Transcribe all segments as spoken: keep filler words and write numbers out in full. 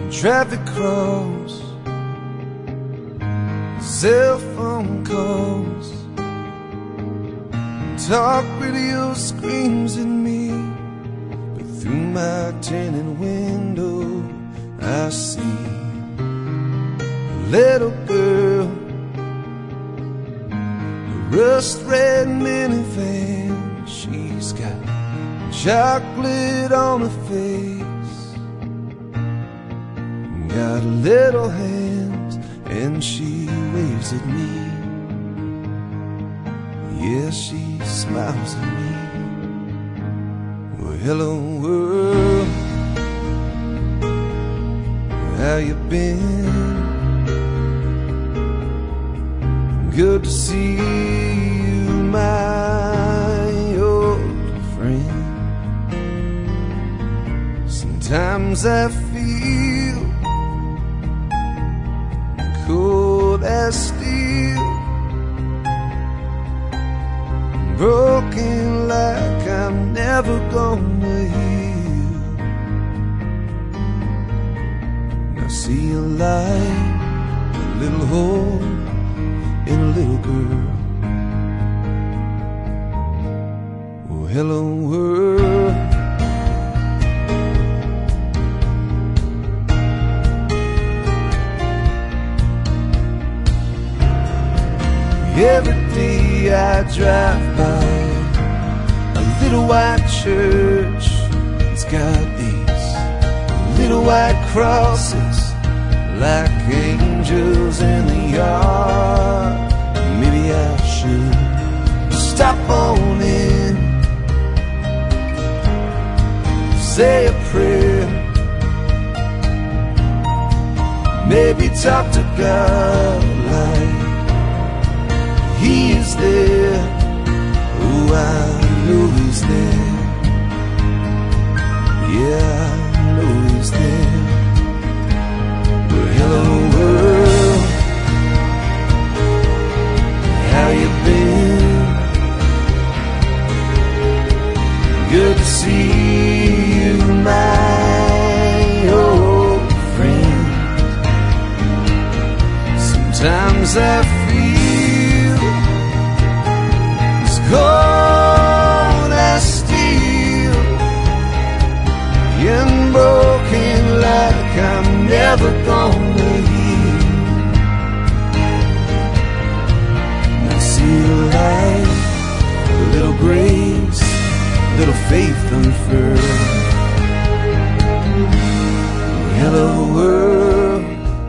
traffic cross, cell phone calls, talk radio screams at me, but through my tinted window I see a little girl, a rust-red minivan. She's got chocolate on her face, got little hands, and she waves at me. Yeah, she smiles at me. Well, hello world, how you been? Good to see you, my old friend. Sometimes I feel cold as steel, broken like I'm never gonna heal. Now see a light, a little hope in a little girl. Oh, hello world. Every day I drive by a little white church. It's got these little white crosses like angels in the yard. Maybe I should stop on in, say a prayer, maybe talk to God like He is there. Oh, I know He's there. Yeah, I know He's there. Well, hello world, how you been? Good to see you, my old friend. Sometimes I feel cold as steel and broken like I'm never gonna heal. I see a light, a little grace, a little faith unfurled. Hello world.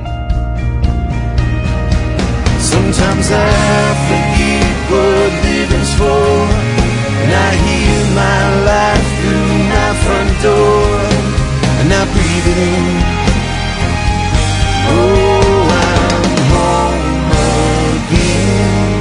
Sometimes I forget what living's for, and I hear my life through my front door, and I breathe it in. Oh, I'm home again.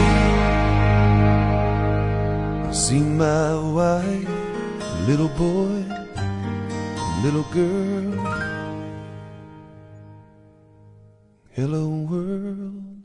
I see my wife, little boy, little girl. Hello world.